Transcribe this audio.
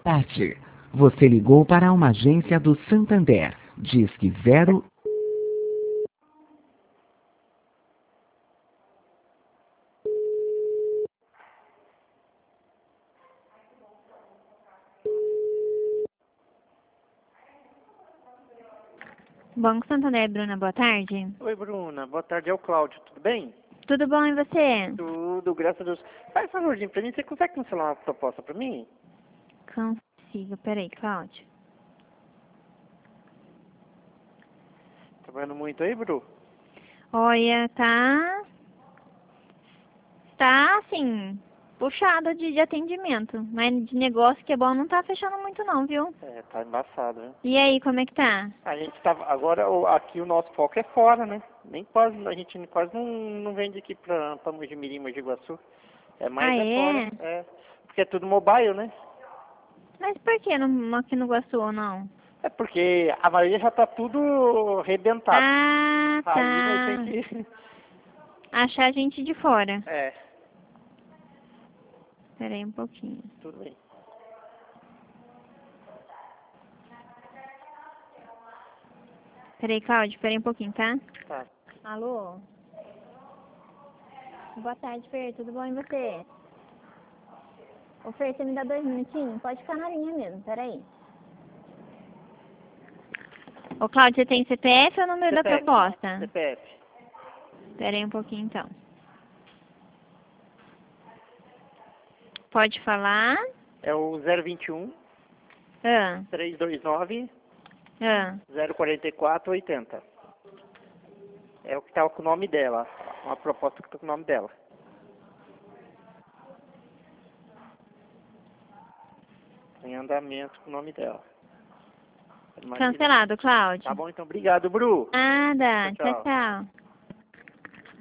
tarde. Você ligou para uma agência do Santander. Disque 0. Banco Santander, Bruna, boa tarde. Oi, Bruna. Boa tarde. É o Cláudio. Tudo bem? Tudo bom e você? Tudo, graças a Deus. Faz um favorzinho pra mim. Você consegue cancelar uma proposta pra mim? Consigo. Peraí, Cláudio. Trabalhando muito aí, Bru? Olha, tá assim, puxado de atendimento. Mas de negócio que é bom não tá fechando muito não, viu? É, tá embaçado, né? E aí, como é que tá? A gente tá... Agora, aqui o nosso foco é fora, né? Nem quase... A gente quase não vende aqui pra Mojimirim, Mogi Guaçu. É mais Ah, fora. é? É. Porque é tudo mobile, né? Mas por que aqui no Iguaçu ou não? É porque a maioria já tá tudo arrebentado. Ah, Aí nós tá. tem que... Achar gente de fora. É, Peraí um pouquinho. tudo bem. Peraí, Cláudio, peraí um pouquinho, tá? Tá. Alô? Boa tarde, Fer. Tudo bom e você? Ô, Fer, você me dá 2 minutinhos? Pode ficar na linha mesmo, peraí. Ô, Cláudio, você tem CPF ou número da CPF. proposta? CPF. Peraí um pouquinho, então. Pode falar? É o 021 Ah, 329 ah. 044 80. É o que tá com o nome dela. Uma proposta que tá com o nome dela. Em andamento com o nome dela. Cancelado, Cláudio. Tá bom, então. Obrigado, Bru. Nada. Tchau, Tchau, tchau. tchau.